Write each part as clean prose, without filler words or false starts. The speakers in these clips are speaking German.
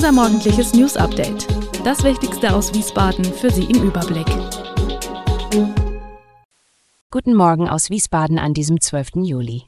Unser morgendliches News-Update. Das Wichtigste aus Wiesbaden für Sie im Überblick. Guten Morgen aus Wiesbaden an diesem 12. Juli.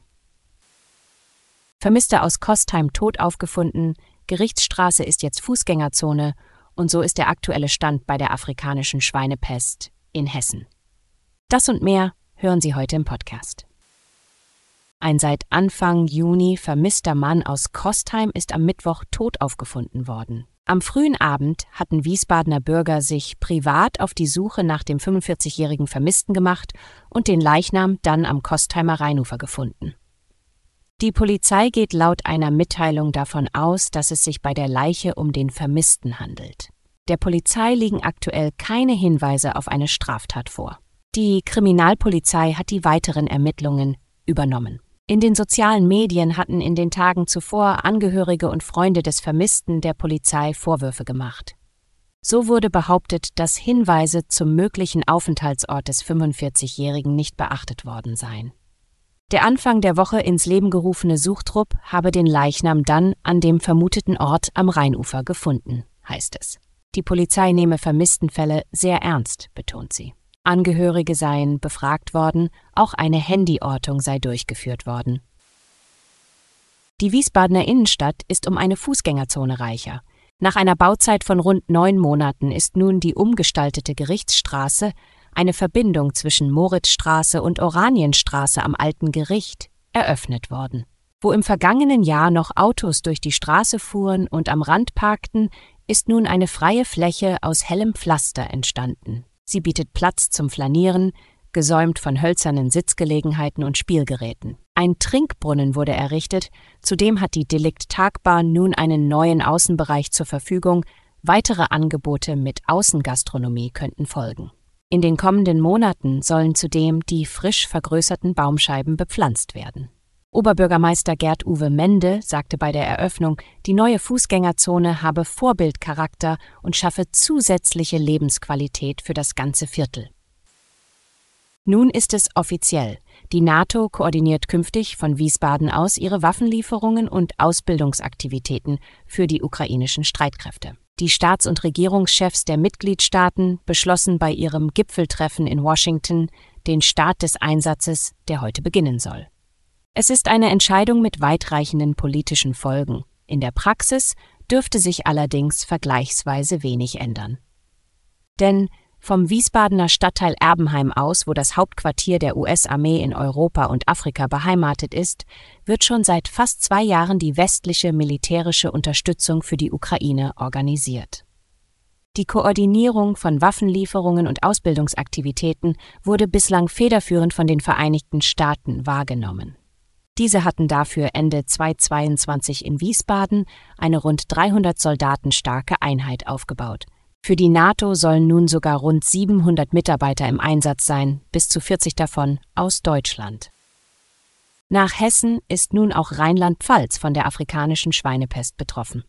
Vermisster aus Kostheim tot aufgefunden, Gerichtsstraße ist jetzt Fußgängerzone und so ist der aktuelle Stand bei der afrikanischen Schweinepest in Hessen. Das und mehr hören Sie heute im Podcast. Ein seit Anfang Juni vermisster Mann aus Kostheim ist am Mittwoch tot aufgefunden worden. Am frühen Abend hatten Wiesbadener Bürger sich privat auf die Suche nach dem 45-jährigen Vermissten gemacht und den Leichnam dann am Kostheimer Rheinufer gefunden. Die Polizei geht laut einer Mitteilung davon aus, dass es sich bei der Leiche um den Vermissten handelt. Der Polizei liegen aktuell keine Hinweise auf eine Straftat vor. Die Kriminalpolizei hat die weiteren Ermittlungen übernommen. In den sozialen Medien hatten in den Tagen zuvor Angehörige und Freunde des Vermissten der Polizei Vorwürfe gemacht. So wurde behauptet, dass Hinweise zum möglichen Aufenthaltsort des 45-Jährigen nicht beachtet worden seien. Der Anfang der Woche ins Leben gerufene Suchtrupp habe den Leichnam dann an dem vermuteten Ort am Rheinufer gefunden, heißt es. Die Polizei nehme Vermisstenfälle sehr ernst, betont sie. Angehörige seien befragt worden, auch eine Handyortung sei durchgeführt worden. Die Wiesbadener Innenstadt ist um eine Fußgängerzone reicher. Nach einer Bauzeit von rund 9 Monaten ist nun die umgestaltete Gerichtsstraße, eine Verbindung zwischen Moritzstraße und Oranienstraße am Alten Gericht, eröffnet worden. Wo im vergangenen Jahr noch Autos durch die Straße fuhren und am Rand parkten, ist nun eine freie Fläche aus hellem Pflaster entstanden. Sie bietet Platz zum Flanieren, gesäumt von hölzernen Sitzgelegenheiten und Spielgeräten. Ein Trinkbrunnen wurde errichtet, zudem hat die Delikt-Tagbahn nun einen neuen Außenbereich zur Verfügung, weitere Angebote mit Außengastronomie könnten folgen. In den kommenden Monaten sollen zudem die frisch vergrößerten Baumscheiben bepflanzt werden. Oberbürgermeister Gerd-Uwe Mende sagte bei der Eröffnung, die neue Fußgängerzone habe Vorbildcharakter und schaffe zusätzliche Lebensqualität für das ganze Viertel. Nun ist es offiziell. Die NATO koordiniert künftig von Wiesbaden aus ihre Waffenlieferungen und Ausbildungsaktivitäten für die ukrainischen Streitkräfte. Die Staats- und Regierungschefs der Mitgliedstaaten beschlossen bei ihrem Gipfeltreffen in Washington den Start des Einsatzes, der heute beginnen soll. Es ist eine Entscheidung mit weitreichenden politischen Folgen. In der Praxis dürfte sich allerdings vergleichsweise wenig ändern. Denn vom Wiesbadener Stadtteil Erbenheim aus, wo das Hauptquartier der US-Armee in Europa und Afrika beheimatet ist, wird schon seit fast 2 Jahren die westliche militärische Unterstützung für die Ukraine organisiert. Die Koordinierung von Waffenlieferungen und Ausbildungsaktivitäten wurde bislang federführend von den Vereinigten Staaten wahrgenommen. Diese hatten dafür Ende 2022 in Wiesbaden eine rund 300 Soldaten starke Einheit aufgebaut. Für die NATO sollen nun sogar rund 700 Mitarbeiter im Einsatz sein, bis zu 40 davon aus Deutschland. Nach Hessen ist nun auch Rheinland-Pfalz von der afrikanischen Schweinepest betroffen.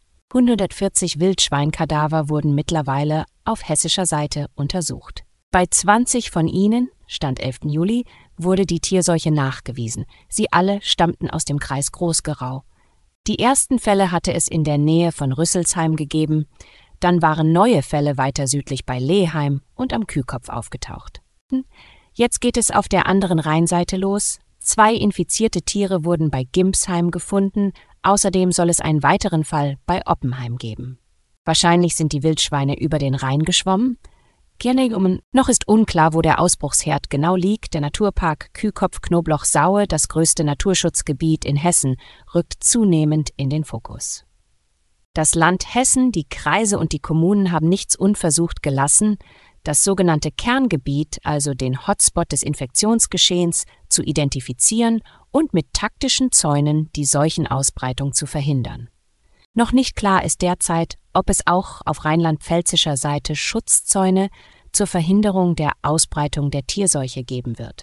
140 Wildschweinkadaver wurden mittlerweile auf hessischer Seite untersucht. Bei 20 von ihnen, Stand 11. Juli, wurde die Tierseuche nachgewiesen. Sie alle stammten aus dem Kreis Groß-Gerau. Die ersten Fälle hatte es in der Nähe von Rüsselsheim gegeben, dann waren neue Fälle weiter südlich bei Leheim und am Kühkopf aufgetaucht. Jetzt geht es auf der anderen Rheinseite los. 2 infizierte Tiere wurden bei Gimpsheim gefunden, außerdem soll es einen weiteren Fall bei Oppenheim geben. Wahrscheinlich sind die Wildschweine über den Rhein geschwommen. Noch ist unklar, wo der Ausbruchsherd genau liegt. Der Naturpark Kühkopf-Knoblauch-Saue, das größte Naturschutzgebiet in Hessen, rückt zunehmend in den Fokus. Das Land Hessen, die Kreise und die Kommunen haben nichts unversucht gelassen, das sogenannte Kerngebiet, also den Hotspot des Infektionsgeschehens, zu identifizieren und mit taktischen Zäunen die Seuchenausbreitung zu verhindern. Noch nicht klar ist derzeit, ob es auch auf rheinland-pfälzischer Seite Schutzzäune zur Verhinderung der Ausbreitung der Tierseuche geben wird.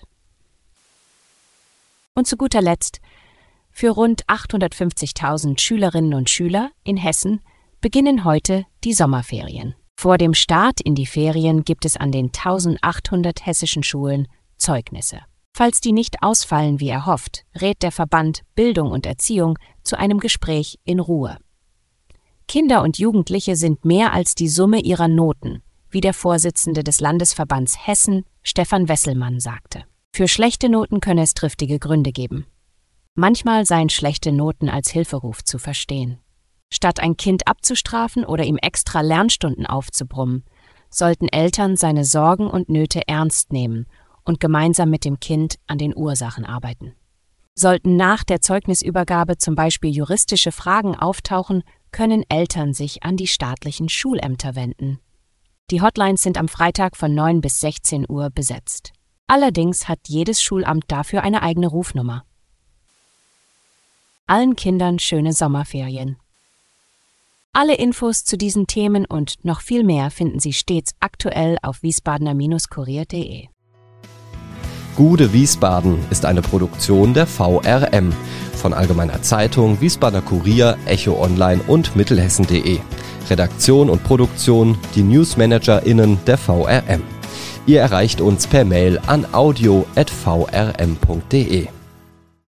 Und zu guter Letzt, für rund 850.000 Schülerinnen und Schüler in Hessen beginnen heute die Sommerferien. Vor dem Start in die Ferien gibt es an den 1800 hessischen Schulen Zeugnisse. Falls die nicht ausfallen wie erhofft, rät der Verband Bildung und Erziehung zu einem Gespräch in Ruhe. Kinder und Jugendliche sind mehr als die Summe ihrer Noten, wie der Vorsitzende des Landesverbands Hessen, Stefan Wesselmann, sagte. Für schlechte Noten könne es triftige Gründe geben. Manchmal seien schlechte Noten als Hilferuf zu verstehen. Statt ein Kind abzustrafen oder ihm extra Lernstunden aufzubrummen, sollten Eltern seine Sorgen und Nöte ernst nehmen und gemeinsam mit dem Kind an den Ursachen arbeiten. Sollten nach der Zeugnisübergabe zum Beispiel juristische Fragen auftauchen, können Eltern sich an die staatlichen Schulämter wenden. Die Hotlines sind am Freitag von 9 bis 16 Uhr besetzt. Allerdings hat jedes Schulamt dafür eine eigene Rufnummer. Allen Kindern schöne Sommerferien. Alle Infos zu diesen Themen und noch viel mehr finden Sie stets aktuell auf wiesbadener-kurier.de. Gude Wiesbaden ist eine Produktion der VRM von Allgemeiner Zeitung, Wiesbadener Kurier, Echo Online und Mittelhessen.de. Redaktion und Produktion die NewsmanagerInnen der VRM. Ihr erreicht uns per Mail an audio@vrm.de.